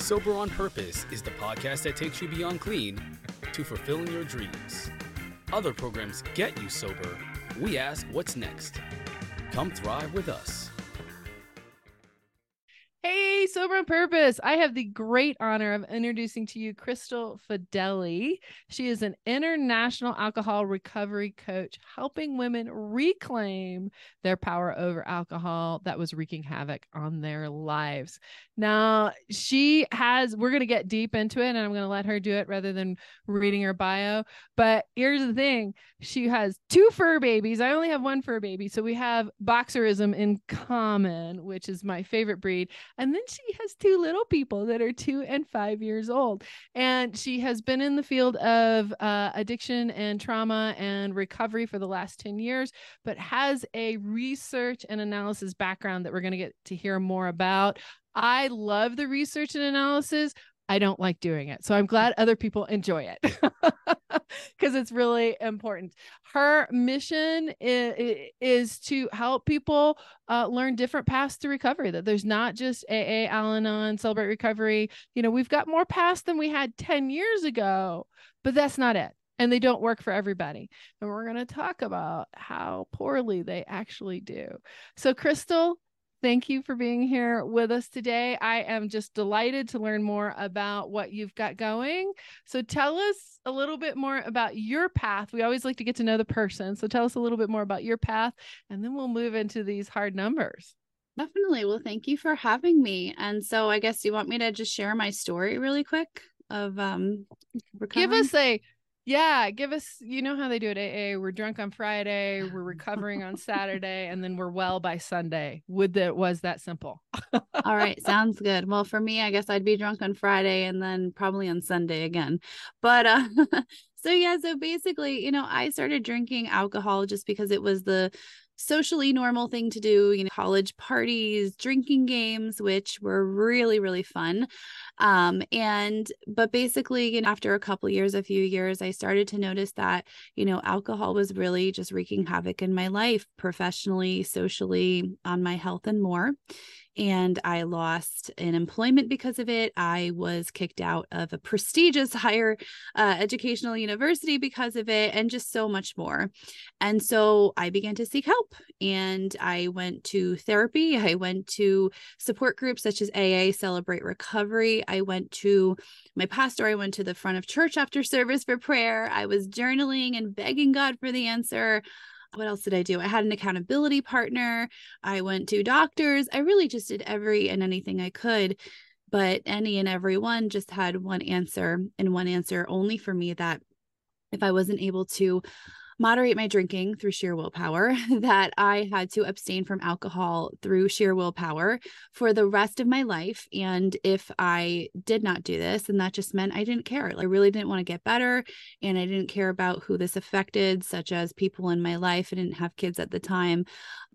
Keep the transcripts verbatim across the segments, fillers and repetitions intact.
Sober on Purpose is the podcast that takes you beyond clean to fulfilling your dreams. Other programs get you sober. We ask what's next. Come thrive with us. Hey, Sober on Purpose. I have the great honor of introducing to you Crystal Fedeli. She is an international alcohol recovery coach, helping women reclaim their power over alcohol that was wreaking havoc on their lives. Now, she has, we're going to get deep into it, and I'm going to let her do it rather than reading her bio. But here's the thing. She has two fur babies. I only have one fur baby. So we have boxerism in common, which is my favorite breed. And then she has two little people that are two and five years old. And she has been in the field of uh, addiction and trauma and recovery for the last ten years, but has a research and analysis background that we're going to get to hear more about. I love the research and analysis. I don't like doing it. So I'm glad other people enjoy it because it's really important. Her mission is, is to help people uh, learn different paths to recovery, that there's not just A A, Al-Anon, Celebrate Recovery. You know, we've got more paths than we had ten years ago, but that's not it. And they don't work for everybody. And we're going to talk about how poorly they actually do. So Crystal, thank you for being here with us today. I am just delighted to learn more about what you've got going. So tell us a little bit more about your path. We always like to get to know the person. So tell us a little bit more about your path, and then we'll move into these hard numbers. Definitely. Well, thank you for having me. And so I guess you want me to just share my story really quick of um recovering? Give us a Yeah, give us, you know how they do it, A A, we're drunk on Friday, we're recovering on Saturday, and then we're well by Sunday. Would that was that simple? All right, sounds good. Well, for me, I guess I'd be drunk on Friday and then probably on Sunday again. But uh so yeah, so basically, you know, I started drinking alcohol just because it was the socially normal thing to do, you know, college parties, drinking games, which were really, really fun. Um, and, but basically, you know, after a couple years, a few years, I started to notice that, you know, alcohol was really just wreaking havoc in my life, professionally, socially, on my health and more. And I lost an employment because of it. I was kicked out of a prestigious higher uh, educational university because of it, and just so much more. And so I began to seek help, and I went to therapy. I went to support groups such as A A, Celebrate Recovery. I went to my pastor. I went to the front of church after service for prayer. I was journaling and begging God for the answer. What else did I do? I had an accountability partner. I went to doctors. I really just did every and anything I could, but any and every one just had one answer, and one answer only for me, that if I wasn't able to moderate my drinking through sheer willpower, that I had to abstain from alcohol through sheer willpower for the rest of my life. And if I did not do this, then that just meant I didn't care. Like, I really didn't want to get better, and I didn't care about who this affected, such as people in my life. I didn't have kids at the time.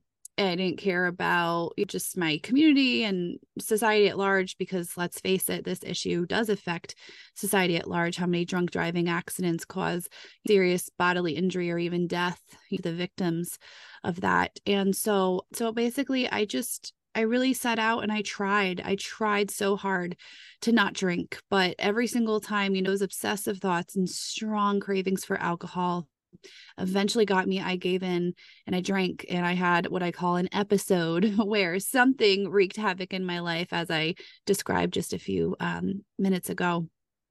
I didn't care about just my community and society at large, because let's face it, this issue does affect society at large. How many drunk driving accidents cause serious bodily injury or even death to the victims of that? And so, so basically, I just, I really set out and I tried, I tried so hard to not drink, but every single time, you know, those obsessive thoughts and strong cravings for alcohol eventually got me. I gave in and I drank, and I had what I call an episode where something wreaked havoc in my life, as I described just a few um, minutes ago.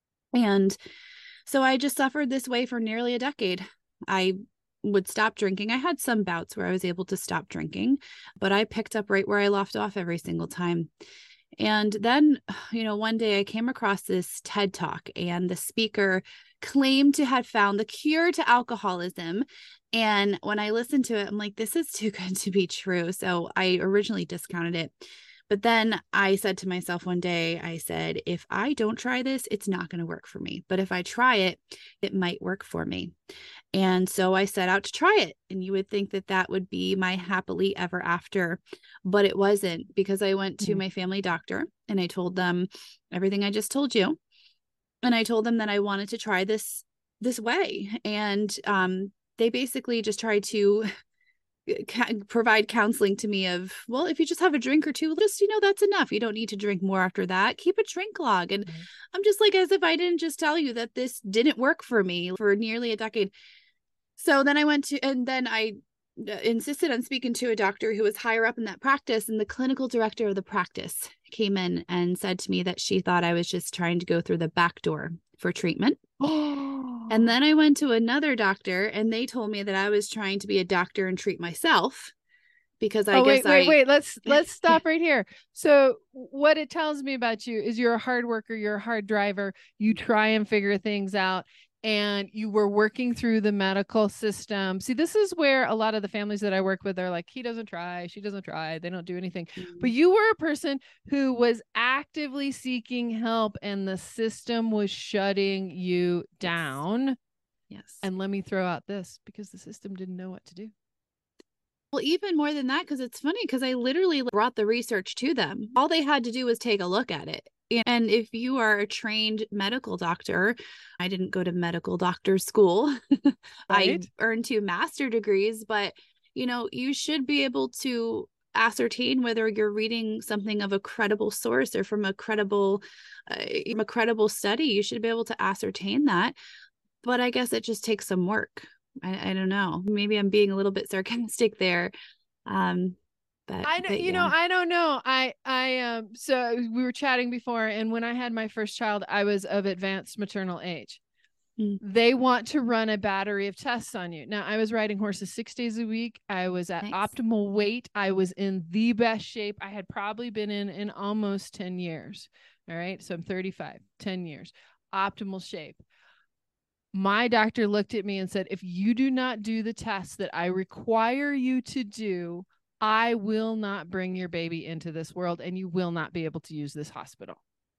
And so I just suffered this way for nearly a decade. I would stop drinking. I had some bouts where I was able to stop drinking, but I picked up right where I left off every single time. And then, you know, one day I came across this TED Talk, and the speaker claimed to have found the cure to alcoholism. And when I listened to it, I'm like, this is too good to be true. So I originally discounted it. But then I said to myself one day, I said, if I don't try this, it's not going to work for me. But if I try it, it might work for me. And so I set out to try it. And you would think that that would be my happily ever after, but it wasn't, because I went to mm-hmm. my family doctor and I told them everything I just told you. And I told them that I wanted to try this, this way. And um, they basically just tried to ca- provide counseling to me of, well, if you just have a drink or two, just, you know, that's enough. You don't need to drink more after that. Keep a drink log. And Right. I'm just like, as if I didn't just tell you that this didn't work for me for nearly a decade. So then I went to, and then I insisted on speaking to a doctor who was higher up in that practice, and the clinical director of the practice came in and said to me that she thought I was just trying to go through the back door for treatment. And then I went to another doctor, and they told me that I was trying to be a doctor and treat myself, because I oh, guess wait, wait, I wait. Let's let's stop right here. So what it tells me about you is you're a hard worker, you're a hard driver, you try and figure things out, and you were working through the medical system. See, this is where a lot of the families that I work with are like, he doesn't try, she doesn't try, they don't do anything. But you were a person who was actively seeking help, and the system was shutting you down. Yes. And let me throw out this, because the system didn't know what to do. Well, even more than that, because it's funny, because I literally brought the research to them. All they had to do was take a look at it. And if you are a trained medical doctor, I didn't go to medical doctor school. Right. I earned two master degrees, but, you know, you should be able to ascertain whether you're reading something of a credible source or from a credible, uh, from a credible study. You should be able to ascertain that. But I guess it just takes some work. I, I don't know. Maybe I'm being a little bit sarcastic there. Um, but I know, but, you yeah. know, I don't know. I, I, um, so we were chatting before, and when I had my first child, I was of advanced maternal age. Mm. They want to run a battery of tests on you. Now, I was riding horses six days a week. I was at Nice. optimal weight. I was in the best shape I had probably been in in almost ten years. All right. So I'm thirty-five, ten years, optimal shape. My doctor looked at me and said, if you do not do the tests that I require you to do, I will not bring your baby into this world, and you will not be able to use this hospital.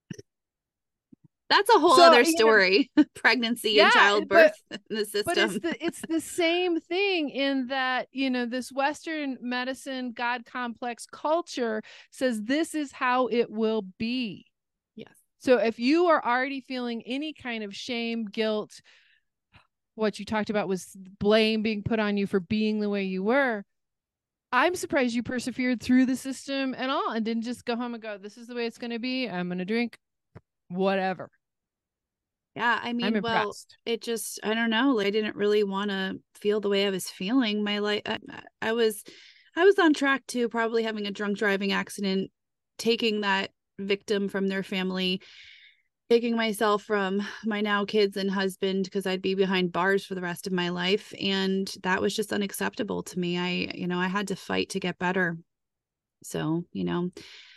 That's a whole So, other you know, story. Pregnancy yeah, and childbirth but, in the system. But it's the it's the same thing in that, you know, this Western medicine God complex culture says this is how it will be. Yes. So if you are already feeling any kind of shame, guilt, what you talked about was blame being put on you for being the way you were, I'm surprised you persevered through the system and all and didn't just go home and go, this is the way it's going to be. I'm going to drink whatever. Yeah, I mean, I'm well, impressed. it just, I don't know. Like, I didn't really want to feel the way I was feeling. My life, I, I was, I was on track to probably having a drunk driving accident, taking that victim from their family, taking myself from my now kids and husband, because I'd be behind bars for the rest of my life. And that was just unacceptable to me. I, you know, I had to fight to get better. So, you know,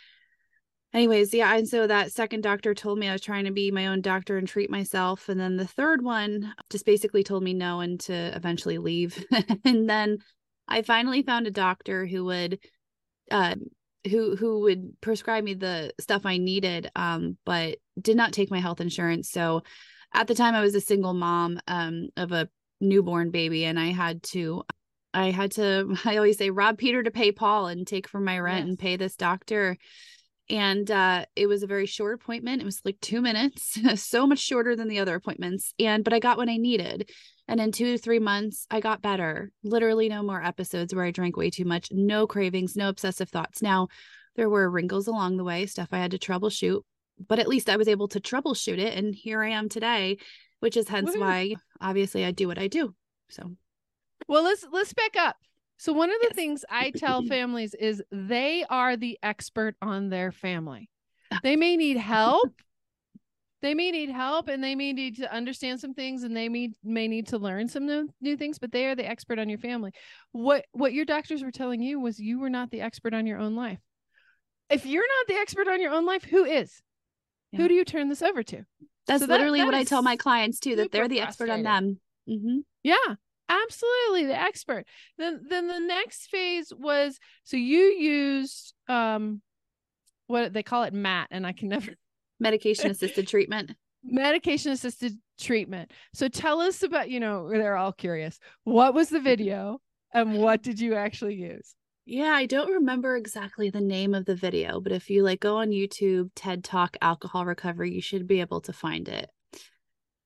anyways, yeah. And so that second doctor told me I was trying to be my own doctor and treat myself. And then the third one just basically told me no and to eventually leave. And then I finally found a doctor who would, uh, who, who would prescribe me the stuff I needed, um, but did not take my health insurance. So at the time I was a single mom, um, of a newborn baby. And I had to, I had to, I always say, rob Peter to pay Paul and take from my rent Yes. and pay this doctor. And uh, it was a very short appointment. It was like two minutes, so much shorter than the other appointments. And, but I got what I needed. And in two to three months, I got better. Literally no more episodes where I drank way too much, no cravings, no obsessive thoughts. Now, there were wrinkles along the way, stuff I had to troubleshoot, but at least I was able to troubleshoot it. And here I am today, which is hence Woo-hoo. why obviously I do what I do. So, well, let's, let's back up. So one of the yes. things I tell families is they are the expert on their family. They may need help. They may need help and they may need to understand some things and they may, may need to learn some new, new things, but they are the expert on your family. What, what your doctors were telling you was you were not the expert on your own life. If you're not the expert on your own life, who is? Yeah. Who do you turn this over to? That's so literally that, that what I tell my clients too, that they're the expert on them. Mm-hmm. Yeah. Absolutely, the expert. Then then the next phase was, so you used um what they call it, M A T, and I can never medication assisted treatment. Medication assisted treatment. So tell us about, you know, they're all curious. What was the video and what did you actually use? Yeah, I don't remember exactly the name of the video, but if you like go on YouTube, TED Talk alcohol recovery, you should be able to find it.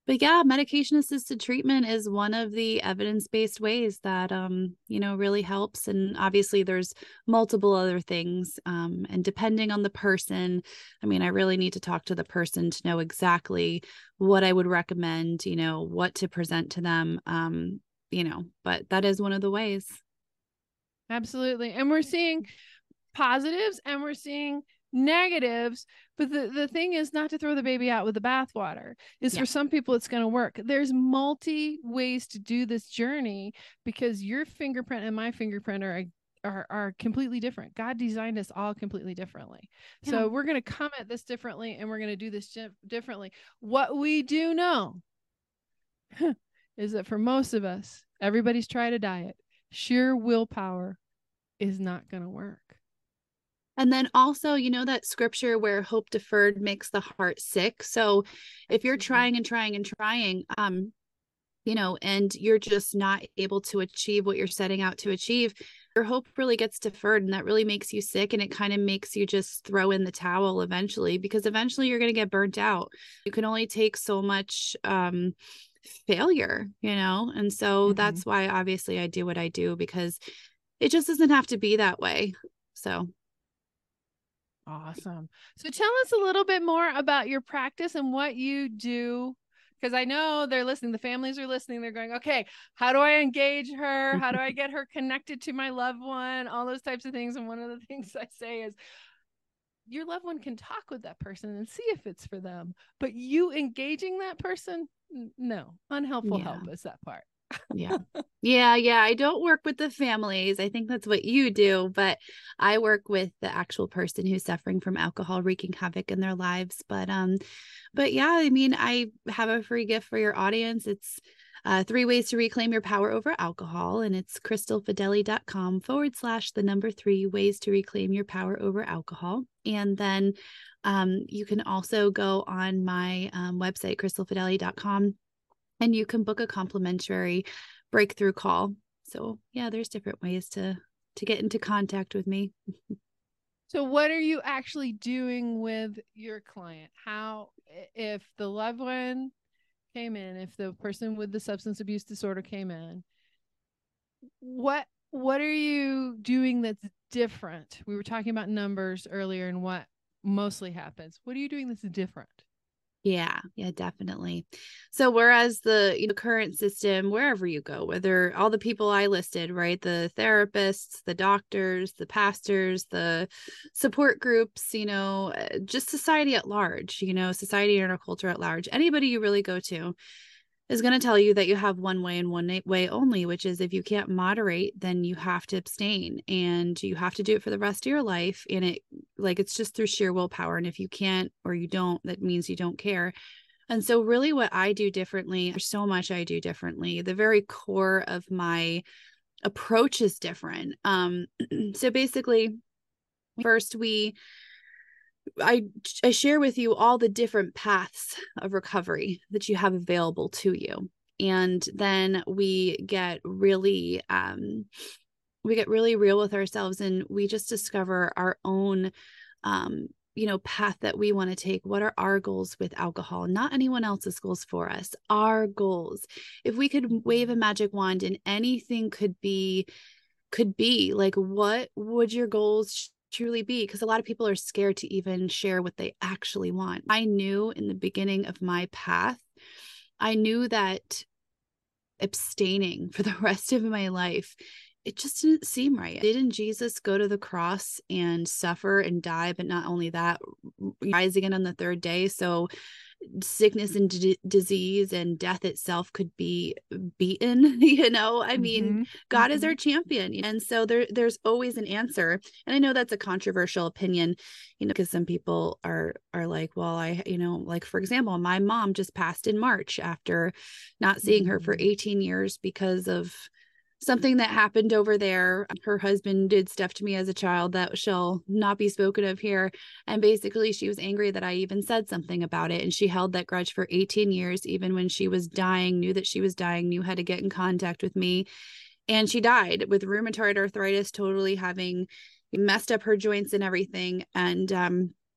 but yeah, medication assisted treatment is one of the evidence-based ways that, um, you know, really helps. And obviously there's multiple other things. Um, and depending on the person, I mean, I really need to talk to the person to know exactly what I would recommend, you know, what to present to them, um, you know, but that is one of the ways. Absolutely. And we're seeing positives and we're seeing negatives, but the, the thing is not to throw the baby out with the bathwater. Is yeah. For some people it's going to work. There's multi ways to do this journey, because your fingerprint and my fingerprint are are, are completely different. God designed us all completely differently. Yeah. So we're going to come at this differently, and we're going to do this differently. What we do know is that for most of us, everybody's tried a diet. Sheer willpower is not going to work. And then also, you know, that scripture where hope deferred makes the heart sick. So if you're trying and trying and trying, um, you know, and you're just not able to achieve what you're setting out to achieve, your hope really gets deferred, and that really makes you sick. And it kind of makes you just throw in the towel eventually, because eventually you're going to get burnt out. You can only take so much, um, failure, you know? And so mm-hmm. that's why obviously I do what I do, because it just doesn't have to be that way. So. Awesome. So tell us a little bit more about your practice and what you do, because I know they're listening. The families are listening. They're going, okay, how do I engage her? How do I get her connected to my loved one? All those types of things. And one of the things I say is, your loved one can talk with that person and see if it's for them, but you engaging that person, no, unhelpful yeah. help is that part. yeah. Yeah. Yeah. I don't work with the families. I think that's what you do, but I work with the actual person who's suffering from alcohol wreaking havoc in their lives. But, um, but yeah, I mean, I have a free gift for your audience. It's uh, three ways to reclaim your power over alcohol. And it's crystalfideli.com forward slash the number three ways to reclaim your power over alcohol. And then, um, you can also go on my, um, website, crystalfideli dot com. And you can book a complimentary breakthrough call. So yeah, there's different ways to, to get into contact with me. So what are you actually doing with your client? How, if the loved one came in, if the person with the substance abuse disorder came in, what, what are you doing that's different? We were talking about numbers earlier and what mostly happens. What are you doing that's different? Yeah, yeah, definitely. So whereas the you know, current system, wherever you go, whether all the people I listed, right, the therapists, the doctors, the pastors, the support groups, you know, just society at large, you know, society and our culture at large, anybody you really go to is going to tell you that you have one way and one way only, which is if you can't moderate, then you have to abstain, and you have to do it for the rest of your life. And it like, it's just through sheer willpower. And if you can't, or you don't, that means you don't care. And so really what I do differently, there's so much I do differently. The very core of my approach is different. Um, so basically first we I, I share with you all the different paths of recovery that you have available to you. And then we get really, um, we get really real with ourselves, and we just discover our own, um, you know, path that we want to take. What are our goals with alcohol? Not anyone else's goals for us, our goals. If we could wave a magic wand and anything could be, could be like, what would your goals truly be? Because a lot of people are scared to even share what they actually want. I knew in the beginning of my path, I knew that abstaining for the rest of my life, it just didn't seem right. Didn't Jesus go to the cross and suffer and die? But not only that, rise again on the third day. So sickness and d- disease and death itself could be beaten, you know, I mean, mm-hmm. God mm-hmm. is our champion. And so there, there's always an answer. And I know that's a controversial opinion, you know, because some people are, are like, well, I, you know, like, for example, my mom just passed in March after not seeing mm-hmm. her for eighteen years because of something that happened over there. Her husband did stuff to me as a child that shall not be spoken of here. And basically she was angry that I even said something about it. And she held that grudge for eighteen years, even when she was dying, knew that she was dying, knew how to get in contact with me. And she died with rheumatoid arthritis, totally having messed up her joints and everything. And, um,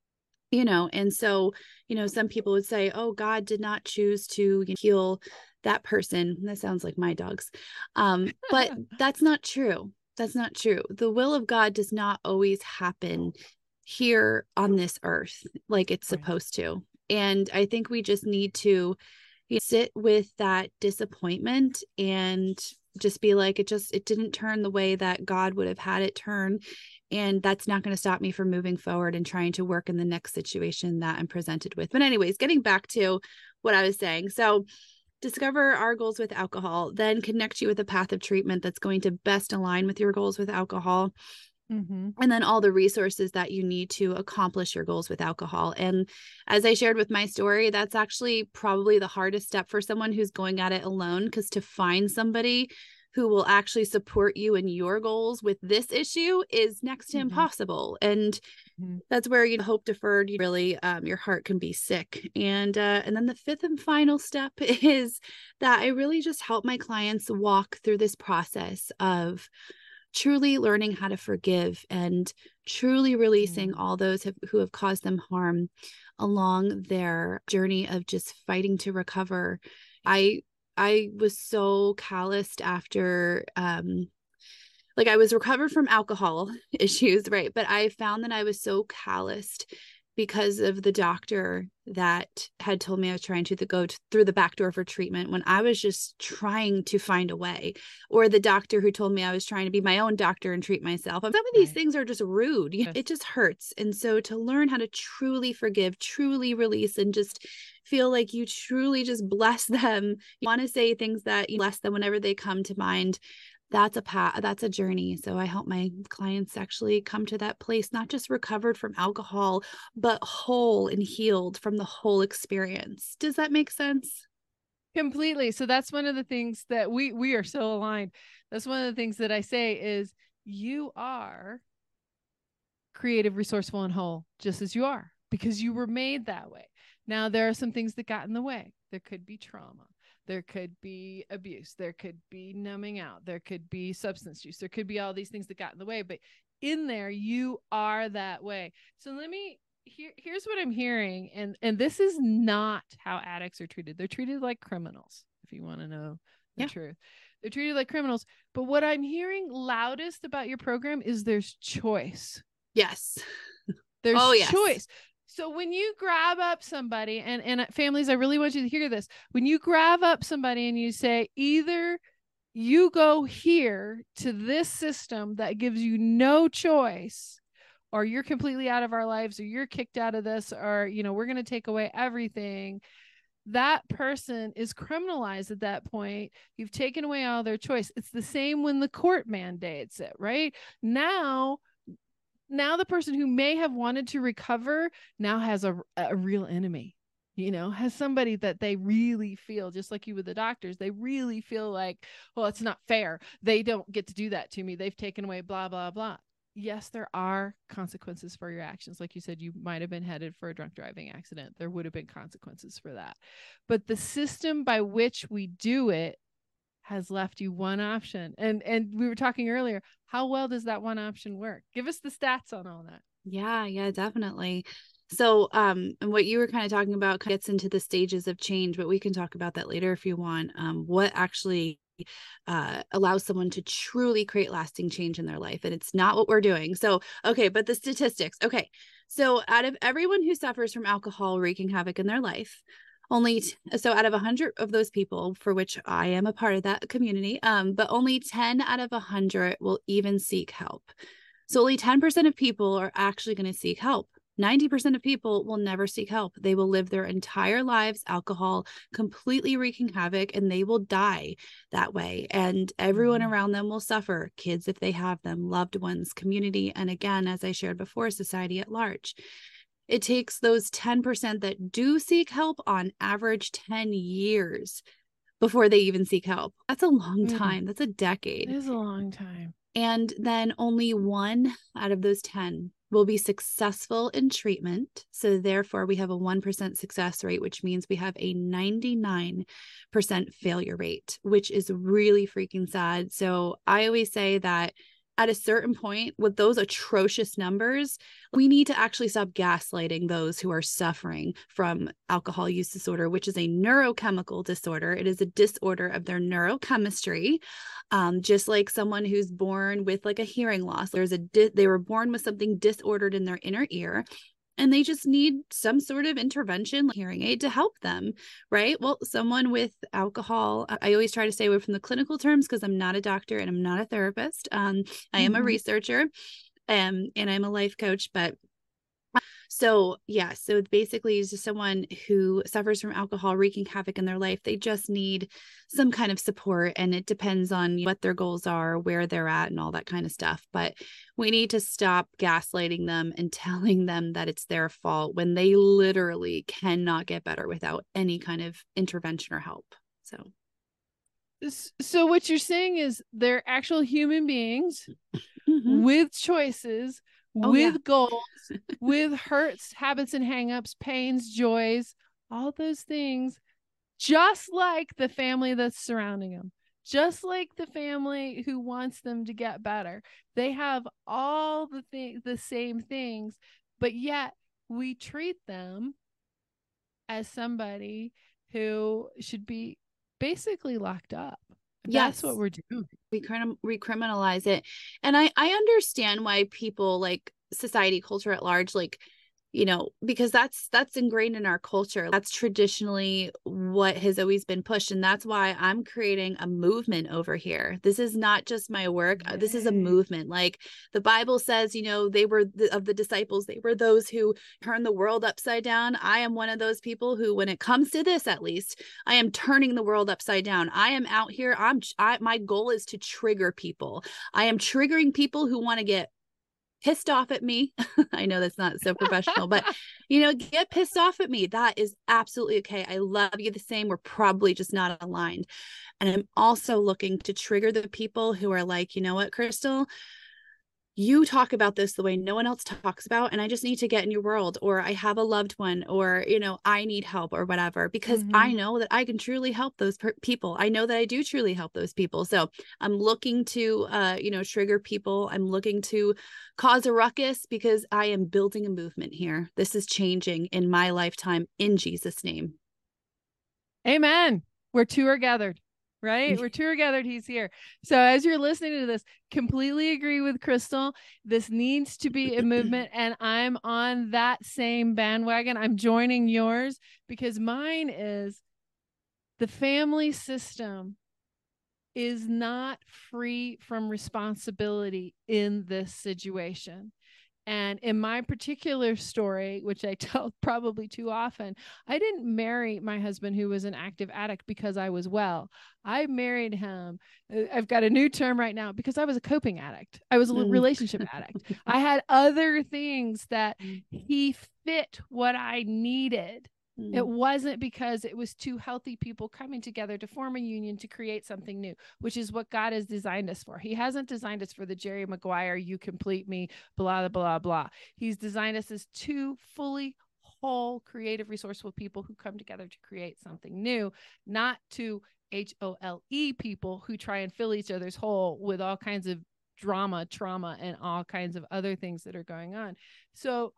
you know, and so, you know, some people would say, oh, God did not choose to you know, heal that person. That sounds like my dogs. Um, but that's not true. That's not true. The will of God does not always happen here on this earth like it's Right. supposed to. And I think we just need to you know, sit with that disappointment and just be like, it just, it didn't turn the way that God would have had it turn. And that's not going to stop me from moving forward and trying to work in the next situation that I'm presented with. But anyways, getting back to what I was saying. So discover our goals with alcohol, then connect you with a path of treatment that's going to best align with your goals with alcohol. Mm-hmm. And then all the resources that you need to accomplish your goals with alcohol. And as I shared with my story, that's actually probably the hardest step for someone who's going at it alone, because to find somebody who will actually support you in your goals with this issue is next to Mm-hmm. impossible. And Mm-hmm. that's where you know, hope deferred, you really, um, your heart can be sick. And, uh, and then the fifth and final step is that I really just help my clients walk through this process of truly learning how to forgive and truly releasing Mm-hmm. all those have, who have caused them harm along their journey of just fighting to recover. I, I was so calloused after, um, like I was recovered from alcohol issues, right? But I found that I was so calloused because of the doctor that had told me I was trying to go to, through the back door for treatment when I was just trying to find a way, or the doctor who told me I was trying to be my own doctor and treat myself. Some of these Right. things are just rude. Yes. It just hurts. And so to learn how to truly forgive, truly release, and just feel like you truly just bless them, you want to say things that you bless them whenever they come to mind. That's a path, that's a journey. So I help my clients actually come to that place, not just recovered from alcohol, but whole and healed from the whole experience. Does that make sense? Completely. So that's one of the things that we we are so aligned. That's one of the things that I say is you are creative, resourceful, and whole, just as you are, because you were made that way. Now, there are some things that got in the way. There could be trauma. There could be abuse. There could be numbing out. There could be substance use. There could be all these things that got in the way. But in there, you are that way. So let me, here, here's what I'm hearing. And, and this is not how addicts are treated. They're treated like criminals, if you want to know the Yeah. truth. They're treated like criminals. But what I'm hearing loudest about your program is there's choice. Yes. There's Oh, yes. choice. So when you grab up somebody, and, and families, I really want you to hear this. When you grab up somebody and you say, either you go here to this system that gives you no choice, or you're completely out of our lives, or you're kicked out of this, or, you know, we're going to take away everything. That person is criminalized at that point. You've taken away all their choice. It's the same when the court mandates it, right? Now, Now the person who may have wanted to recover now has a, a real enemy, you know, has somebody that they really feel, just like you with the doctors, they really feel like, well, it's not fair. They don't get to do that to me. They've taken away blah, blah, blah. Yes, there are consequences for your actions. Like you said, you might have been headed for a drunk driving accident. There would have been consequences for that. But the system by which we do it has left you one option. And and we were talking earlier, how well does that one option work? Give us the stats on all that. Yeah, yeah, definitely. So, um, and what you were kind of talking about gets into the stages of change, but we can talk about that later if you want. Um, what actually uh, allows someone to truly create lasting change in their life. And it's not what we're doing. So, okay, but the statistics. Okay. So out of everyone who suffers from alcohol wreaking havoc in their life, only, t- so out of a hundred of those people, for which I am a part of that community, um, but only ten out of a hundred will even seek help. So only ten percent of people are actually going to seek help. ninety percent of people will never seek help. They will live their entire lives, alcohol completely wreaking havoc, and they will die that way. And everyone Mhm. around them will suffer, kids if they have them, loved ones, community, and again, as I shared before, society at large. It takes those ten percent that do seek help on average ten years before they even seek help. That's a long Mm. time. That's a It decade. is a long time. And then only one out of those ten will be successful in treatment. So therefore, we have a one percent success rate, which means we have a ninety-nine percent failure rate, which is really freaking sad. So I always say that at a certain point with those atrocious numbers, we need to actually stop gaslighting those who are suffering from alcohol use disorder, which is a neurochemical disorder. It is a disorder of their neurochemistry. Um, just like someone who's born with like a hearing loss, there's a, di- they were born with something disordered in their inner ear. And they just need some sort of intervention, like hearing aid, to help them, right? Well, someone with alcohol, I always try to stay away from the clinical terms because I'm not a doctor and I'm not a therapist. Um, I am mm-hmm. a researcher um, and I'm a life coach, but so yeah, so basically it's just someone who suffers from alcohol wreaking havoc in their life. They just need some kind of support, and it depends on what their goals are, where they're at, and all that kind of stuff. But we need to stop gaslighting them and telling them that it's their fault when they literally cannot get better without any kind of intervention or help. So So what you're saying is they're actual human beings mm-hmm. with choices, Oh, with yeah. goals, with hurts, habits, and hangups, pains, joys, all those things, just like the family that's surrounding them, just like the family who wants them to get better. They have all the th- the same things, but yet we treat them as somebody who should be basically locked up. Yes. That's what we're doing. We kind of recriminalize it. And I, I understand why people, like society, culture at large, like, you know, because that's, that's ingrained in our culture. That's traditionally what has always been pushed. And that's why I'm creating a movement over here. This is not just my work. Yay. This is a movement. Like the Bible says, you know, they were the, of the disciples, they were those who turned the world upside down. I am one of those people who, when it comes to this, at least, I am turning the world upside down. I am out here. I'm, I, my goal is to trigger people. I am triggering people who want to get pissed off at me. I know that's not so professional, but you know, get pissed off at me. That is absolutely okay. I love you the same. We're probably just not aligned. And I'm also looking to trigger the people who are like, you know what, Crystal, you talk about this the way no one else talks about, and I just need to get in your world, or I have a loved one, or, you know, I need help or whatever, because mm-hmm. I know that I can truly help those per- people. I know that I do truly help those people. So I'm looking to, uh, you know, trigger people. I'm looking to cause a ruckus because I am building a movement here. This is changing in my lifetime in Jesus' name. Amen. Where two are gathered. Right? We're two are gathered. He's here. So as you're listening to this, completely agree with Crystal. This needs to be a movement. And I'm on that same bandwagon. I'm joining yours because mine is the family system is not free from responsibility in this situation. And in my particular story, which I tell probably too often, I didn't marry my husband who was an active addict because I was well. I married him. I've got a new term right now because I was a coping addict. I was a mm. relationship addict. I had other things that he fit what I needed. It wasn't because it was two healthy people coming together to form a union to create something new, which is what God has designed us for. He hasn't designed us for the Jerry Maguire, you complete me, blah, blah, blah. He's designed us as two fully whole, creative, resourceful people who come together to create something new, not two H O L E people who try and fill each other's hole with all kinds of drama, trauma, and all kinds of other things that are going on. So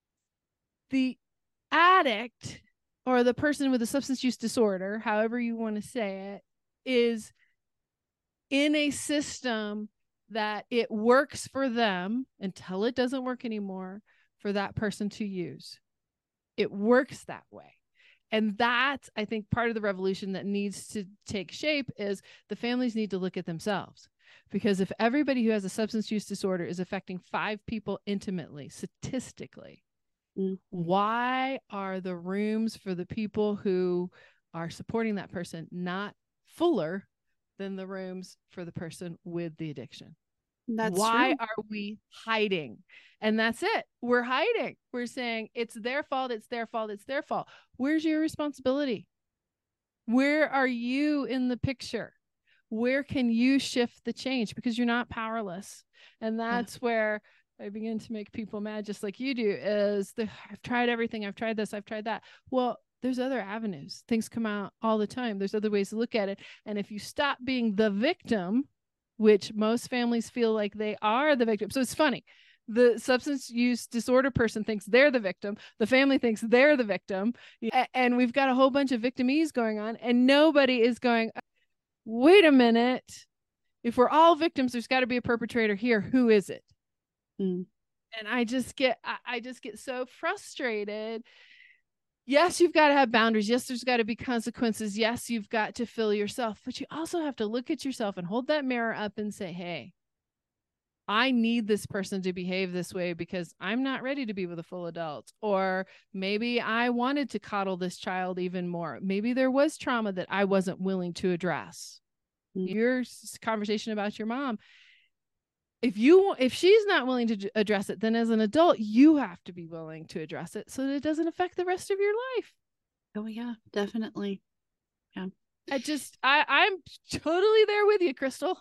the addict, or the person with a substance use disorder, however you want to say it, is in a system that it works for them until it doesn't work anymore for that person to use. It works that way. And that's, I think, part of the revolution that needs to take shape is the families need to look at themselves. Because if everybody who has a substance use disorder is affecting five people intimately, statistically, mm-hmm. why are the rooms for the people who are supporting that person not fuller than the rooms for the person with the addiction? That's why true. are we hiding? And that's it. We're hiding. We're saying it's their fault. It's their fault. It's their fault. Where's your responsibility? Where are you in the picture? Where can you shift the change? Because you're not powerless. And that's yeah. where I begin to make people mad, just like you do, is the, I've tried everything. I've tried this. I've tried that. Well, there's other avenues. Things come out all the time. There's other ways to look at it. And if you stop being the victim, which most families feel like they are the victim. So it's funny. The substance use disorder person thinks they're the victim. The family thinks they're the victim. And we've got a whole bunch of victimese going on, and nobody is going, wait a minute. If we're all victims, there's got to be a perpetrator here. Who is it? Mm. And I just get, I, I just get so frustrated. Yes, you've got to have boundaries. Yes, there's got to be consequences. Yes, you've got to fill yourself, but you also have to look at yourself and hold that mirror up and say, hey, I need this person to behave this way because I'm not ready to be with a full adult. Or maybe I wanted to coddle this child even more. Maybe there was trauma that I wasn't willing to address. Mm-hmm. Your conversation about your mom, if you, if she's not willing to address it, then as an adult, you have to be willing to address it so that it doesn't affect the rest of your life. Oh yeah, definitely. Yeah. I just, I, I'm totally there with you, Crystal.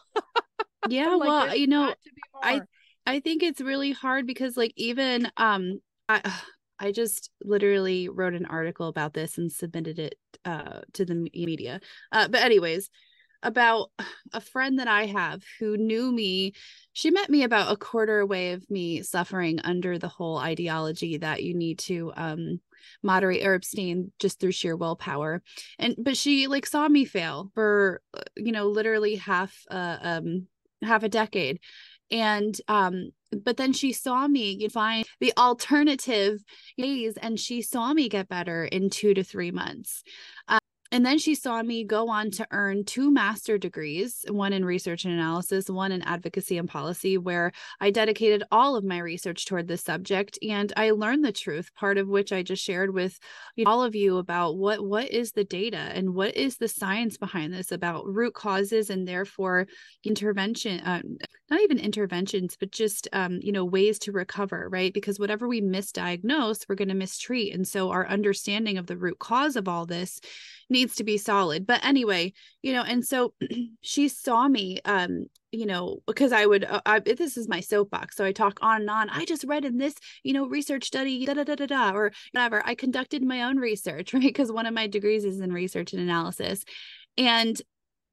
Yeah, like, well, you know, I I think it's really hard because like even um I I just literally wrote an article about this and submitted it uh to the media. Uh but anyways, about a friend that I have who knew me. She met me about a quarter away of me suffering under the whole ideology that you need to um moderate or abstain just through sheer willpower. And but she like saw me fail for you know literally half uh um half a decade. And um but then she saw me find the alternative ways, and she saw me get better in two to three months. Um, and then she saw me go on to earn two master degrees, one in research and analysis, one in advocacy and policy, where I dedicated all of my research toward this subject. And I learned the truth, part of which I just shared with you know, all of you about what, what is the data and what is the science behind this, about root causes and therefore intervention, uh, not even interventions, but just, um, you know, ways to recover, right? Because whatever we misdiagnose, we're going to mistreat. And so our understanding of the root cause of all this needs to be solid. But anyway, you know, and so she saw me, um, you know, because I would, uh, I, this is my soapbox. So I talk on and on. I just read in this, you know, research study, da, da, da, da, da, or whatever. I conducted my own research, right? Because one of my degrees is in research and analysis. And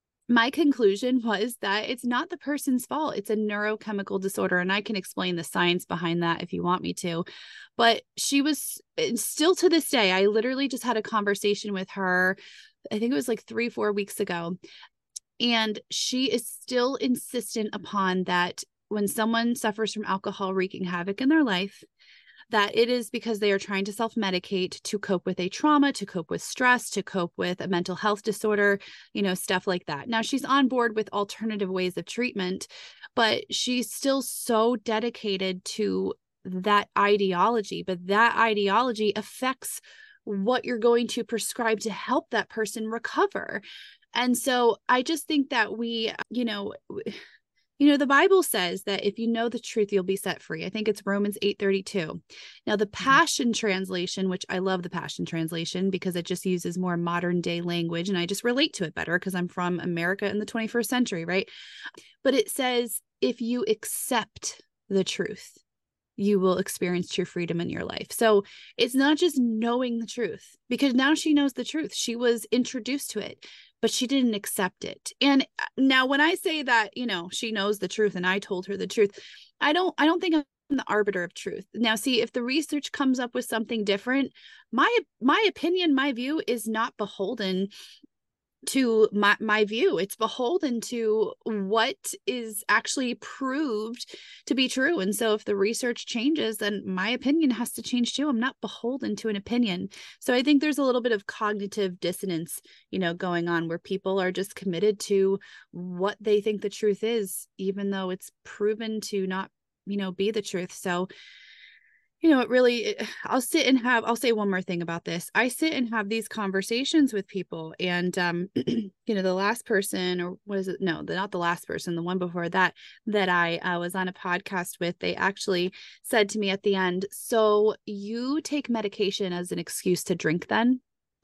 my conclusion was that it's not the person's fault. It's a neurochemical disorder. And I can explain the science behind that if you want me to. But she was still to this day, I literally just had a conversation with her. I think it was like three, four weeks ago. And she is still insistent upon that when someone suffers from alcohol wreaking havoc in their life, that it is because they are trying to self-medicate to cope with a trauma, to cope with stress, to cope with a mental health disorder, you know, stuff like that. Now, she's on board with alternative ways of treatment, but she's still so dedicated to that ideology. But that ideology affects what you're going to prescribe to help that person recover. And so I just think that we, you know, You know, the Bible says that if you know the truth, you'll be set free. I think it's Romans eight thirty-two. Now, the Passion Translation, which I love the Passion Translation because it just uses more modern day language, and I just relate to it better because I'm from America in the twenty-first century, right? But it says, if you accept the truth, you will experience true freedom in your life. So it's not just knowing the truth, because now she knows the truth. She was introduced to it, but she didn't accept it. And now when I say that, you know, she knows the truth and I told her the truth, I don't, I don't think I'm the arbiter of truth. Now, see, if the research comes up with something different, my, my opinion, my view is not beholden to my, my view. It's beholden to what is actually proved to be true. And so if the research changes, then my opinion has to change too. I'm not beholden to an opinion. So I think there's a little bit of cognitive dissonance, you know, going on where people are just committed to what they think the truth is, even though it's proven to not, you know, be the truth. So you know, it really, it, I'll sit and have, I'll say one more thing about this. I sit and have these conversations with people, and, um, you know, the last person, or what is it? No, the, not the last person, the one before that, that I uh, was on a podcast with, they actually said to me at the end, so you take medication as an excuse to drink then?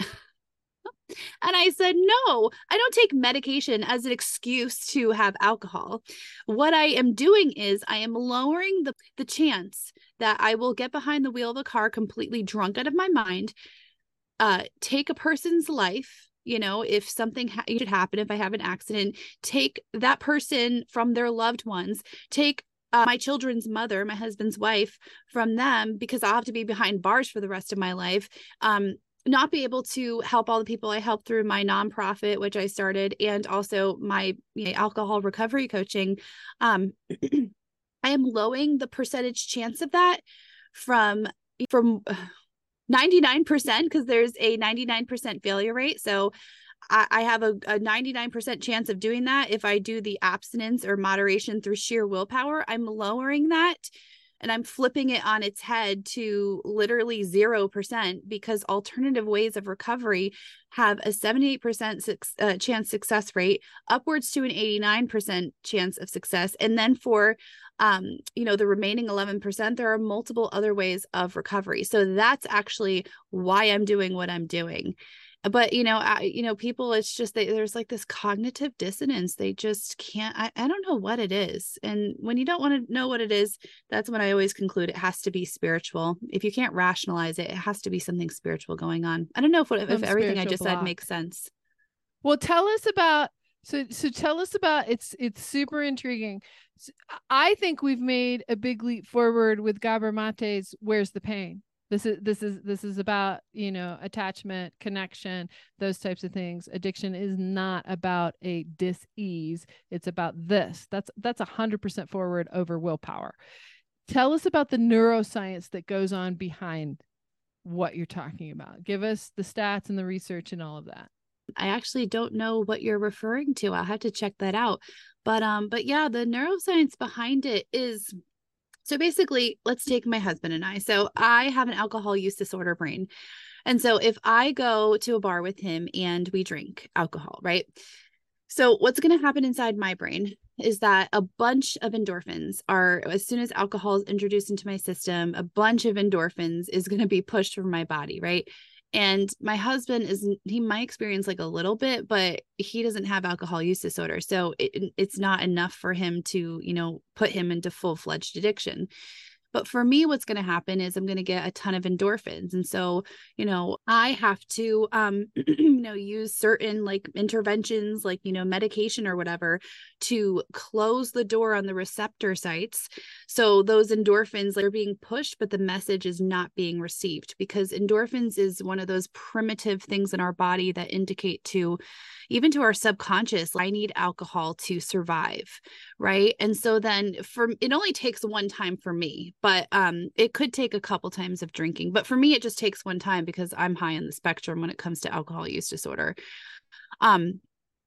And I said, no, I don't take medication as an excuse to have alcohol. What I am doing is I am lowering the, the chance that I will get behind the wheel of a car completely drunk out of my mind, uh, take a person's life, You know, if something ha- should happen, if I have an accident, take that person from their loved ones, take uh, my children's mother, my husband's wife, from them, because I'll have to be behind bars for the rest of my life. Um, not be able to help all the people I help through my nonprofit, which I started, and also my you know, alcohol recovery coaching. Um, I am lowering the percentage chance of that from from ninety-nine percent, because there's a ninety-nine percent failure rate. So I, I have a, a ninety-nine percent chance of doing that. If I do the abstinence or moderation through sheer willpower, I'm lowering that and I'm flipping it on its head to literally zero percent, because alternative ways of recovery have a seventy-eight percent su- uh, chance success rate, upwards to an eighty-nine percent chance of success. And then for um, you know, the remaining eleven percent, there are multiple other ways of recovery. So that's actually why I'm doing what I'm doing. But, you know, I, you know, people, it's just, they, there's like this cognitive dissonance. They just can't, I, I don't know what it is. And when you don't want to know what it is, that's when I always conclude it has to be spiritual. If you can't rationalize it, it has to be something spiritual going on. I don't know if, if, if everything I just block. said makes sense. Well, tell us about, so, so tell us about, it's, it's super intriguing. I think we've made a big leap forward with Gabor Mate's Where's the Pain? This is this is this is about, you know, attachment, connection, those types of things. Addiction is not about a dis-ease. It's about this. That's that's a hundred percent forward over willpower. Tell us about the neuroscience that goes on behind what you're talking about. Give us the stats and the research and all of that. I actually don't know what you're referring to. I'll have to check that out. But um, but yeah, the neuroscience behind it is, so basically, let's take my husband and I. So I have an alcohol use disorder brain. And so if I go to a bar with him and we drink alcohol, right? So what's going to happen inside my brain is that a bunch of endorphins are, as soon as alcohol is introduced into my system, a bunch of endorphins is going to be pushed from my body, right? And my husband is, he might experience like a little bit, but he doesn't have alcohol use disorder. So it, it's not enough for him to, you know, put him into full-fledged addiction. But for me, what's going to happen is I'm going to get a ton of endorphins. And so, you know, I have to, um, you know, use certain like interventions, like, you know, medication or whatever, to close the door on the receptor sites. So those endorphins, like, are being pushed, but the message is not being received, because endorphins is one of those primitive things in our body that indicate to, even to our subconscious, I need alcohol to survive. Right. And so then for, it only takes one time for me, but um, it could take a couple times of drinking. But for me, it just takes one time because I'm high on the spectrum when it comes to alcohol use disorder. Um,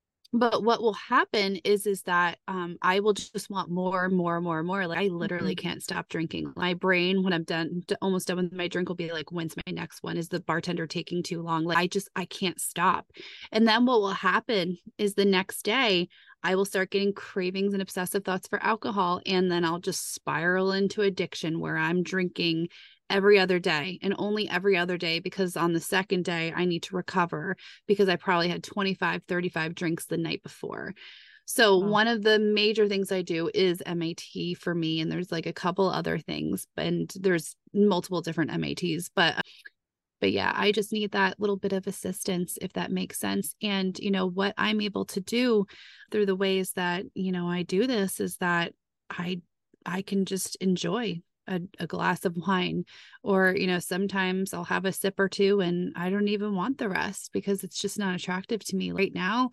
But what will happen is, is that um, I will just want more and more and more and more. Like, I literally mm-hmm. can't stop drinking. My brain, when I'm done, almost done with my drink, will be like, when's my next one? Is the bartender taking too long? Like, I just, I can't stop. And then what will happen is the next day, I will start getting cravings and obsessive thoughts for alcohol. And then I'll just spiral into addiction where I'm drinking every other day, and only every other day, because on the second day I need to recover because I probably had twenty-five, thirty-five drinks the night before. So wow. One of the major things I do is M A T for me. And there's like a couple other things, and there's multiple different M A Ts, but But yeah, I just need that little bit of assistance, if that makes sense. And, you know, what I'm able to do through the ways that, you know, I do this is that I, I can just enjoy a, a glass of wine, or, you know, sometimes I'll have a sip or two and I don't even want the rest because it's just not attractive to me right now.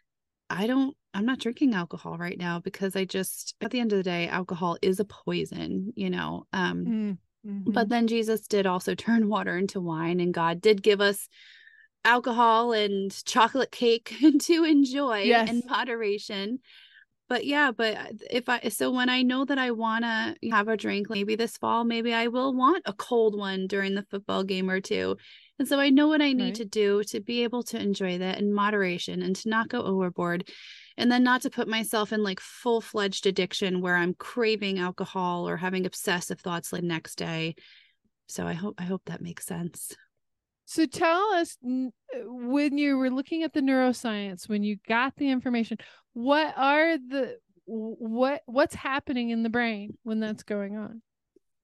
I don't, I'm not drinking alcohol right now because I just, at the end of the day, alcohol is a poison, you know, um, mm. Mm-hmm. But then Jesus did also turn water into wine, and God did give us alcohol and chocolate cake to enjoy yes. in moderation. But yeah, but if I, so when I know that I want to have a drink, maybe this fall, maybe I will want a cold one during the football game or two. And so I know what I need right. to do to be able to enjoy that in moderation and to not go overboard. And then not to put myself in like full-fledged addiction where I'm craving alcohol or having obsessive thoughts like next day. So I hope I hope that makes sense. So tell us, when you were looking at the neuroscience, when you got the information, what are the what what's happening in the brain when that's going on?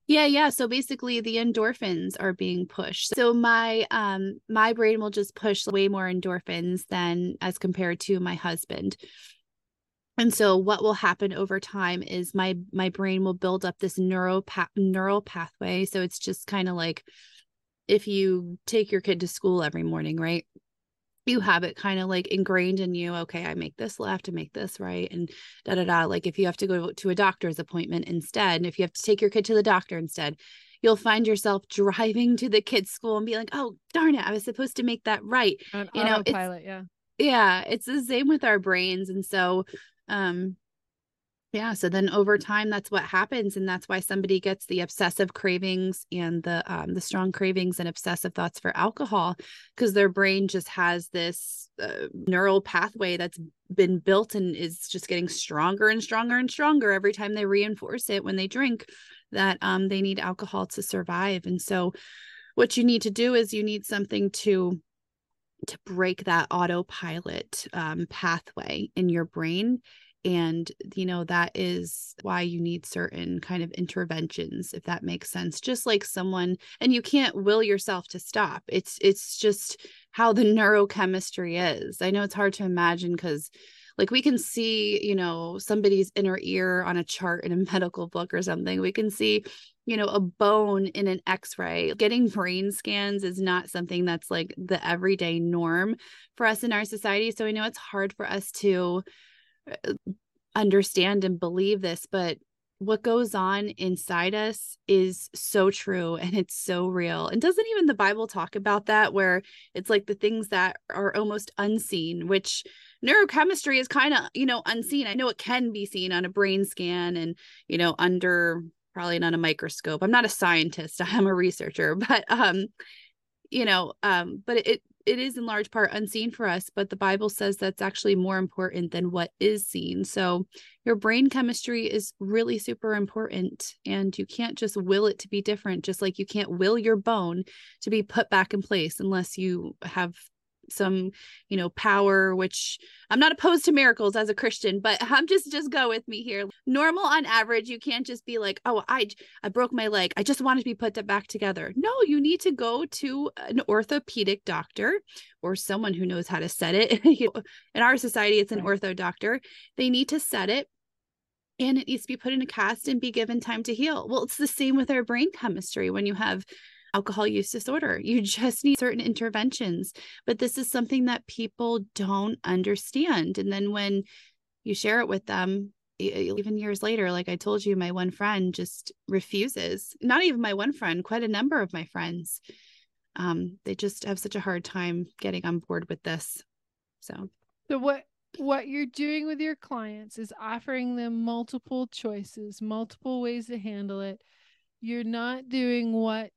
Yeah, yeah. So basically the endorphins are being pushed. So my um my brain will just push way more endorphins than as compared to my husband. And so what will happen over time is my my brain will build up this neural pa- neural pathway. So it's just kind of like if you take your kid to school every morning, right? You have it kind of like ingrained in you. Okay, I make this left, I make this right, and da da da. Like if you have to go to a doctor's appointment instead, and if you have to take your kid to the doctor instead, you'll find yourself driving to the kids' school and be like, "Oh, darn it, I was supposed to make that right." On You know, it's autopilot, yeah. yeah, it's the same with our brains, and so, um, yeah, so then over time, that's what happens, and that's why somebody gets the obsessive cravings and the um, the strong cravings and obsessive thoughts for alcohol, because their brain just has this uh, neural pathway that's been built and is just getting stronger and stronger and stronger every time they reinforce it when they drink, that um, they need alcohol to survive. And so, what you need to do is you need something to to break that autopilot um, pathway in your brain. And, you know, that is why you need certain kind of interventions, if that makes sense. Just like someone, and you can't will yourself to stop. It's, it's just how the neurochemistry is. I know it's hard to imagine because like we can see, you know, somebody's inner ear on a chart in a medical book or something. We can see, you know, a bone in an x-ray. Getting brain scans is not something that's like the everyday norm for us in our society. So I know it's hard for us to understand and believe this, but what goes on inside us is so true and it's so real. And doesn't even the Bible talk about that, where it's like the things that are almost unseen, which neurochemistry is kind of, you know, unseen. I know it can be seen on a brain scan and, you know, under probably not a microscope. I'm not a scientist, I'm a researcher, but um you know, um, but it it is in large part unseen for us, but the Bible says that's actually more important than what is seen. So your brain chemistry is really super important, and you can't just will it to be different, just like you can't will your bone to be put back in place unless you have some, you know, power, which I'm not opposed to miracles as a Christian, but I'm just, just go with me here. Normal on average, you can't just be like, oh, I, I broke my leg, I just want to be put back together. No, you need to go to an orthopedic doctor or someone who knows how to set it. In our society, it's an Right. ortho doctor. They need to set it, and it needs to be put in a cast and be given time to heal. Well, it's the same with our brain chemistry. When you have alcohol use disorder, you just need certain interventions, but this is something that people don't understand. And then when you share it with them, even years later, like I told you, my one friend just refuses. Not even my one friend, quite a number of my friends. Um, they just have such a hard time getting on board with this. So, So what what you're doing with your clients is offering them multiple choices, multiple ways to handle it. You're not doing what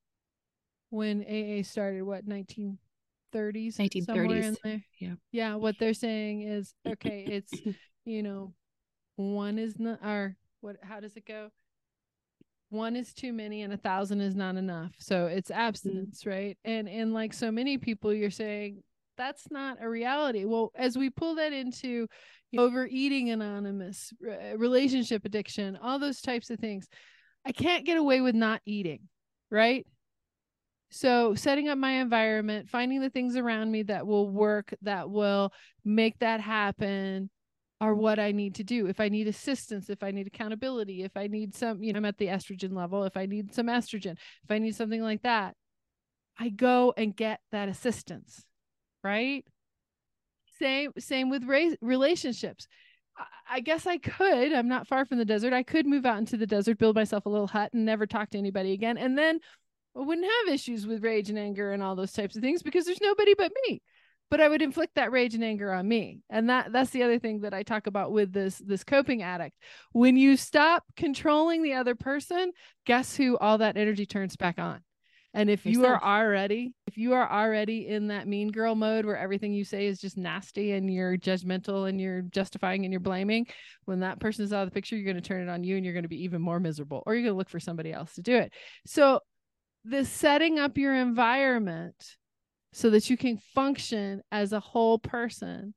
when A A started, what, nineteen thirties, nineteen thirties. somewhere in there. Yeah. Yeah. What they're saying is, okay, it's, you know, one is not, or what, how does it go? One is too many and a thousand is not enough. So it's abstinence, mm-hmm. right? And, and like so many people, you're saying that's not a reality. Well, as we pull that into you know, overeating anonymous, re- relationship addiction, all those types of things, I can't get away with not eating, right? So setting up my environment, finding the things around me that will work, that will make that happen, are what I need to do. If I need assistance, if I need accountability, if I need some, you know, I'm at the estrogen level, if I need some estrogen, if I need something like that, I go and get that assistance, right? Same, same with race, relationships. I guess I could, I'm not far from the desert. I could move out into the desert, build myself a little hut and never talk to anybody again. And then I wouldn't have issues with rage and anger and all those types of things because there's nobody but me. But I would inflict that rage and anger on me. And that that's the other thing that I talk about with this, this coping addict. When you stop controlling the other person, guess who all that energy turns back on? And if you Yourself. are already, if you are already in that mean girl mode where everything you say is just nasty and you're judgmental and you're justifying and you're blaming, when that person is out of the picture, you're going to turn it on you and you're going to be even more miserable, or you're going to look for somebody else to do it. So the setting up your environment so that you can function as a whole person,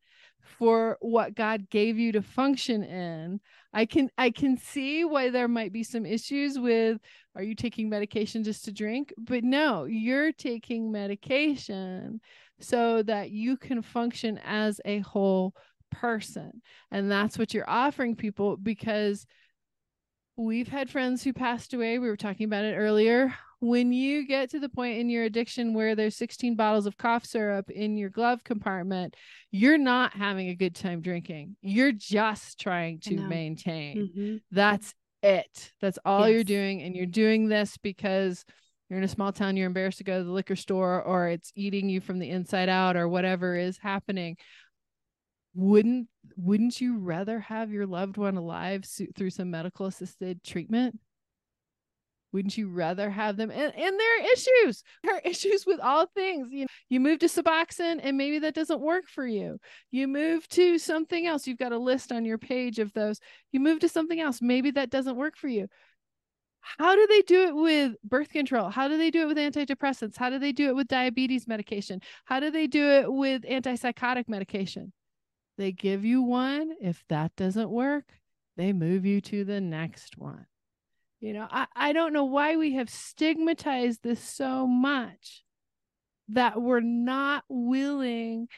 for what God gave you to function in. I can I can see why there might be some issues with, are you taking medication just to drink? But no, you're taking medication so that you can function as a whole person. And that's what you're offering people, because we've had friends who passed away. We were talking about it earlier. When you get to the point in your addiction where there's sixteen bottles of cough syrup in your glove compartment, you're not having a good time drinking. You're just trying to maintain. Mm-hmm. That's it. That's all Yes. you're doing. And you're doing this because you're in a small town, you're embarrassed to go to the liquor store, or it's eating you from the inside out, or whatever is happening. Wouldn't wouldn't you rather have your loved one alive so, through some medical assisted treatment? Wouldn't you rather have them? And, and there are issues. There are issues with all things. You know, you move to Suboxone and maybe that doesn't work for you. You move to something else. You've got a list on your page of those. You move to something else. Maybe that doesn't work for you. How do they do it with birth control? How do they do it with antidepressants? How do they do it with diabetes medication? How do they do it with antipsychotic medication? They give you one. If that doesn't work, they move you to the next one. You know, I, I don't know why we have stigmatized this so much that we're not willing.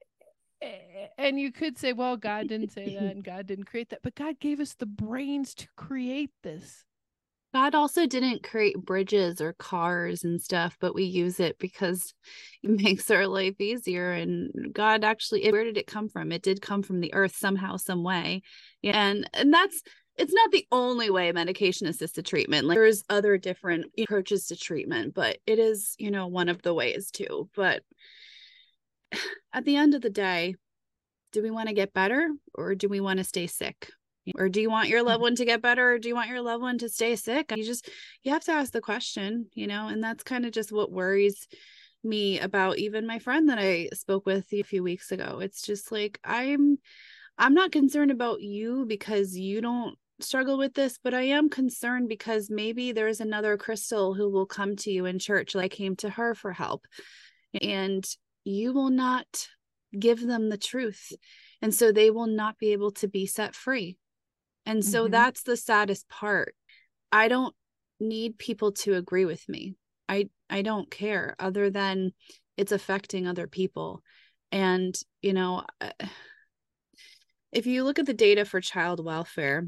And you could say, well, God didn't say that and God didn't create that, but God gave us the brains to create this. God also didn't create bridges or cars and stuff, but we use it because it makes our life easier. And God actually, where did it come from? It did come from the earth somehow, some way. And, and that's, it's not the only way medication assisted treatment. Like, there's other different approaches to treatment, but it is, you know, one of the ways too. But at the end of the day, do we want to get better, or do we want to stay sick? Or do you want your loved one to get better, or do you want your loved one to stay sick? You just, you have to ask the question, you know, and that's kind of just what worries me about even my friend that I spoke with a few weeks ago. It's just like, I'm, I'm not concerned about you because you don't struggle with this, but I am concerned because maybe there's another Crystal who will come to you in church, like I came to her for help, and you will not give them the truth. And so they will not be able to be set free. And so mm-hmm. that's the saddest part. I don't need people to agree with me. I, I don't care, other than it's affecting other people. And, you know, if you look at the data for child welfare,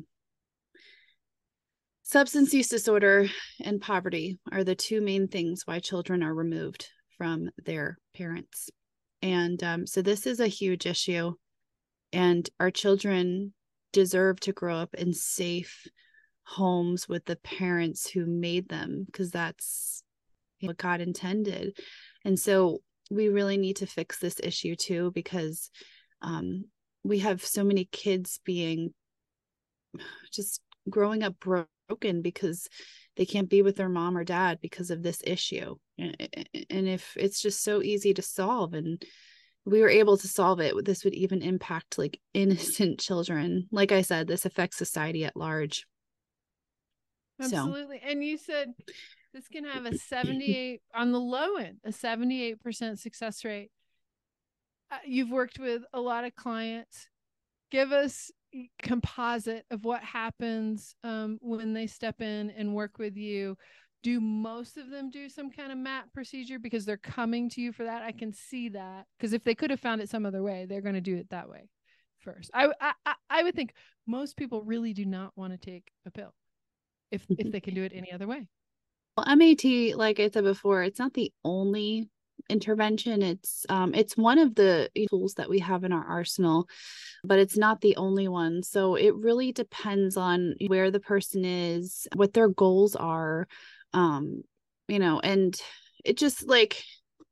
substance use disorder and poverty are the two main things why children are removed from their parents. And um, so this is a huge issue. And our children deserve to grow up in safe homes with the parents who made them, because that's what God intended. And so we really need to fix this issue too, because um, we have so many kids being just growing up broken because they can't be with their mom or dad because of this issue. And if it's just so easy to solve, and we were able to solve it, this would even impact like innocent children. Like I said, this affects society at large. Absolutely. So. And you said this can have a seventy-eight on the low end, a seventy-eight percent success rate. Uh, you've worked with a lot of clients. Give us a composite of what happens um, when they step in and work with you. Do most of them do some kind of M A P procedure because they're coming to you for that? I can see that, because if they could have found it some other way, they're going to do it that way first. I, I, I would think most people really do not want to take a pill if, if they can do it any other way. Well, M A T, like I said before, it's not the only intervention. It's, um, it's one of the tools that we have in our arsenal, but it's not the only one. So it really depends on where the person is, what their goals are. Um, you know, and it just like,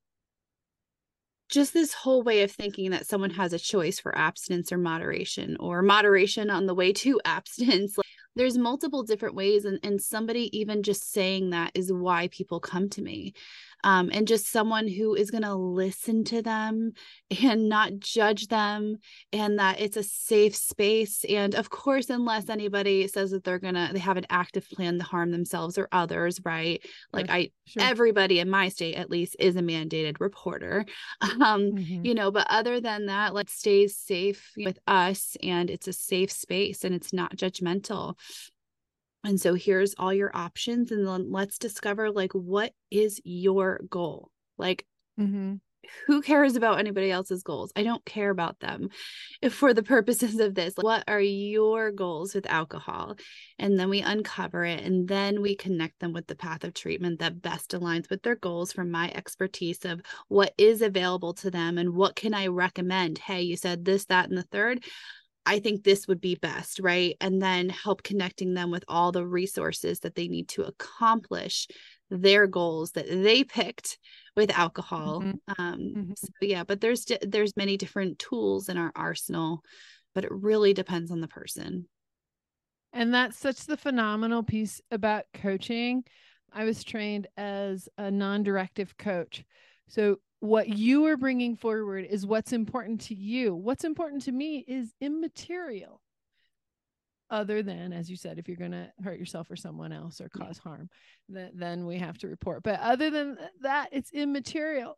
just this whole way of thinking that someone has a choice for abstinence or moderation, or moderation on the way to abstinence. Like, there's multiple different ways. And, and somebody even just saying that is why people come to me. um, and just someone who is going to listen to them and not judge them, and that it's a safe space. And of course, unless anybody says that they're going to, they have an active plan to harm themselves or others, right? Like Sure. I, Sure. everybody in my state at least is a mandated reporter. Um, Mhm. you know, but other than that, like stays safe with us, and it's a safe space and it's not judgmental. And so here's all your options. And then let's discover, like, what is your goal? Like, Mhm. who cares about anybody else's goals? I don't care about them. If for the purposes of this, like, what are your goals with alcohol? And then we uncover it, and then we connect them with the path of treatment that best aligns with their goals from my expertise of what is available to them and what can I recommend. Hey, you said this, that, and the third. I think this would be best, right? And then help connecting them with all the resources that they need to accomplish their goals that they picked with alcohol. Mhm. Um, Mhm. so yeah, but there's there's many different tools in our arsenal, but it really depends on the person. And that's such the phenomenal piece about coaching. I was trained as a non-directive coach. So what you are bringing forward is what's important to you. What's important to me is immaterial. Other than, as you said, if you're going to hurt yourself or someone else or cause yeah. harm, then, then we have to report. But other than that, it's immaterial.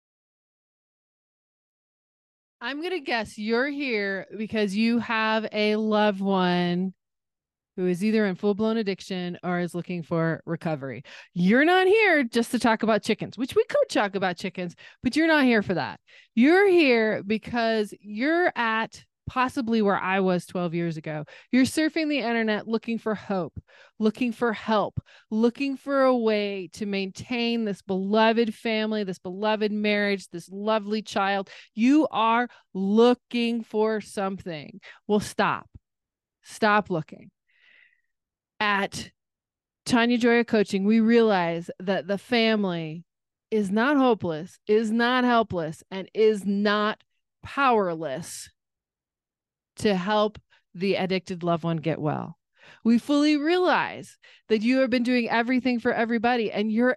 I'm going to guess you're here because you have a loved one who is either in full-blown addiction or is looking for recovery. You're not here just to talk about chickens, which we could talk about chickens, but you're not here for that. You're here because you're at possibly where I was twelve years ago. You're surfing the internet looking for hope, looking for help, looking for a way to maintain this beloved family, this beloved marriage, this lovely child. You are looking for something. Well, stop. Stop looking. At Tanya Joya Coaching, we realize that the family is not hopeless, is not helpless, and is not powerless to help the addicted loved one get well. We fully realize that you have been doing everything for everybody and you're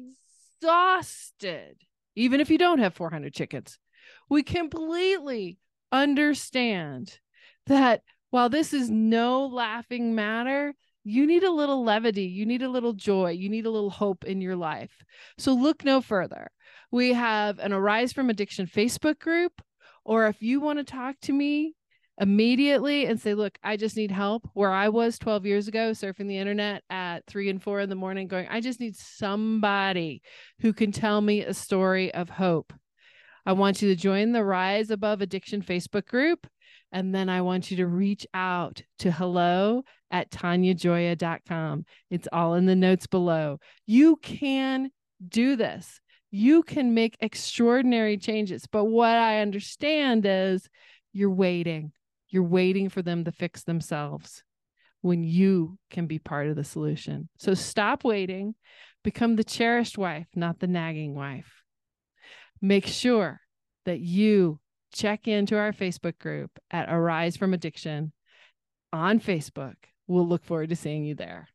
exhausted, even if you don't have four hundred chickens. We completely understand that while this is no laughing matter, you need a little levity. You need a little joy. You need a little hope in your life. So look no further. We have an Arise from Addiction Facebook group, or if you want to talk to me immediately and say, look, I just need help, where I was twelve years ago, surfing the internet at three and four in the morning going, I just need somebody who can tell me a story of hope. I want you to join the Rise Above Addiction Facebook group. And then I want you to reach out to hello at tanya joya dot com. It's all in the notes below. You can do this. You can make extraordinary changes. But what I understand is you're waiting. You're waiting for them to fix themselves when you can be part of the solution. So stop waiting. Become the cherished wife, not the nagging wife. Make sure that you check into our Facebook group at Arise from Addiction on Facebook. We'll look forward to seeing you there.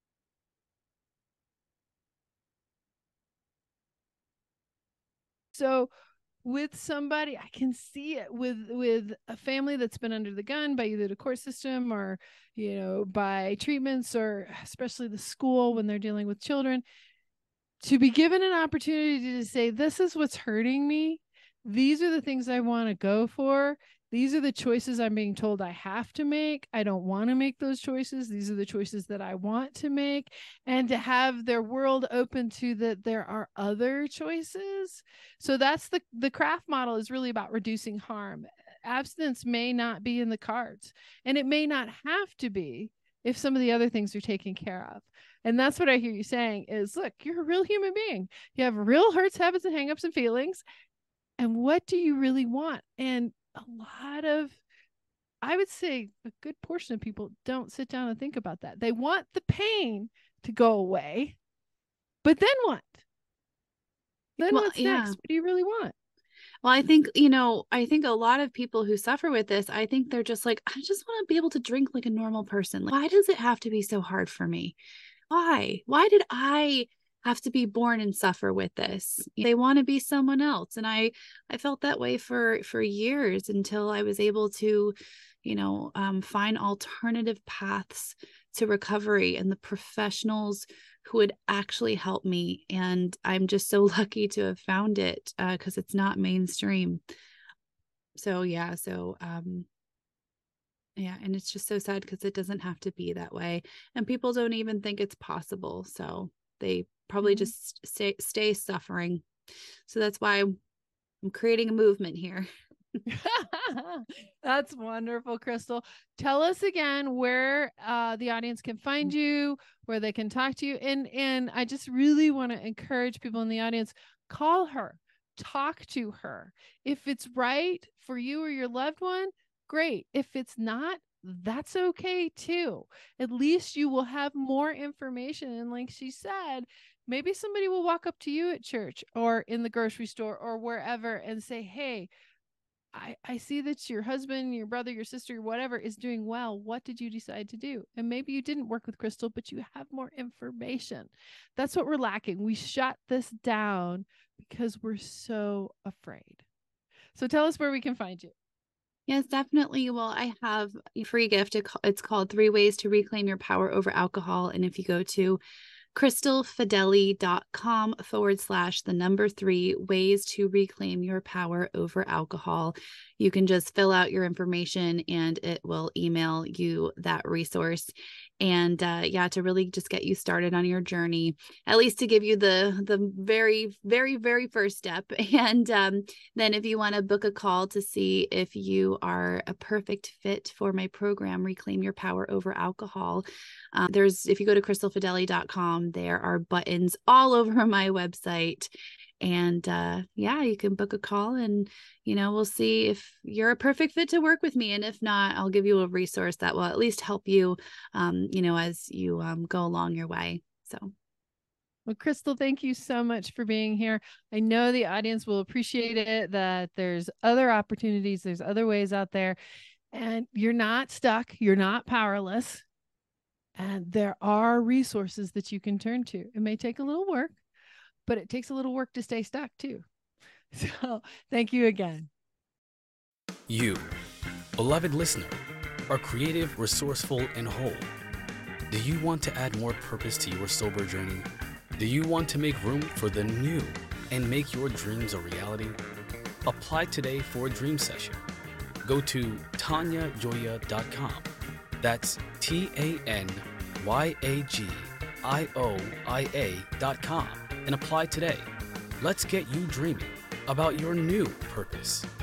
So with somebody, I can see it with, with a family that's been under the gun by either the court system or, you know, by treatments, or especially the school when they're dealing with children, to be given an opportunity to say, this is what's hurting me. These are the things I want to go for. These are the choices I'm being told I have to make. I don't want to make those choices. These are the choices that I want to make. And to have their world open to that there are other choices. So that's the, the craft model is really about reducing harm. Abstinence may not be in the cards, and it may not have to be if some of the other things are taken care of. And that's what I hear you saying is, look, you're a real human being. You have real hurts, habits, and hangups and feelings. And what do you really want? And a lot of, I would say a good portion of people don't sit down and think about that. They want the pain to go away, but then what? Then well, what's yeah. next? What do you really want? Well, I think, you know, I think a lot of people who suffer with this, I think they're just like, I just want to be able to drink like a normal person. Like, why does it have to be so hard for me? Why? Why did I have to be born and suffer with this. They want to be someone else. And I, I felt that way for, for years until I was able to, you know, um, find alternative paths to recovery and the professionals who would actually help me. And I'm just so lucky to have found it because uh, it's not mainstream. So, yeah. So, um, yeah. And it's just so sad because it doesn't have to be that way. And people don't even think it's possible. So they probably mm-hmm. just stay, stay suffering. So that's why I'm, I'm creating a movement here. That's wonderful, Crystal. Tell us again where uh, the audience can find you, where they can talk to you. And, and I just really want to encourage people in the audience, call her, talk to her. If it's right for you or your loved one, great. If it's not, that's okay too. At least you will have more information. And like she said, maybe somebody will walk up to you at church or in the grocery store or wherever and say, hey, I, I see that your husband, your brother, your sister, whatever is doing well. What did you decide to do? And maybe you didn't work with Crystal, but you have more information. That's what we're lacking. We shut this down because we're so afraid. So tell us where we can find you. Yes, definitely. Well, I have a free gift. It's called Three Ways to Reclaim Your Power Over Alcohol. And if you go to crystalfideli.com forward slash the number three ways to reclaim your power over alcohol. You can just fill out your information and it will email you that resource. And uh, yeah, to really just get you started on your journey, at least to give you the the very, very, very first step. And um, then if you want to book a call to see if you are a perfect fit for my program, Reclaim Your Power Over Alcohol, um, there's, if you go to crystalfideli dot com, there are buttons all over my website. And uh, yeah, you can book a call and, you know, we'll see if you're a perfect fit to work with me. And if not, I'll give you a resource that will at least help you, um, you know, as you um, go along your way. So. Well, Crystal, thank you so much for being here. I know the audience will appreciate it, that there's other opportunities, there's other ways out there, and you're not stuck, you're not powerless. And there are resources that you can turn to. It may take a little work, but it takes a little work to stay stuck too. So thank you again. You, beloved listener, are creative, resourceful, and whole. Do you want to add more purpose to your sober journey? Do you want to make room for the new and make your dreams a reality? Apply today for a dream session. Go to tanya joya dot com. That's T A N Y A G I O I A dot com and apply today. Let's get you dreaming about your new purpose.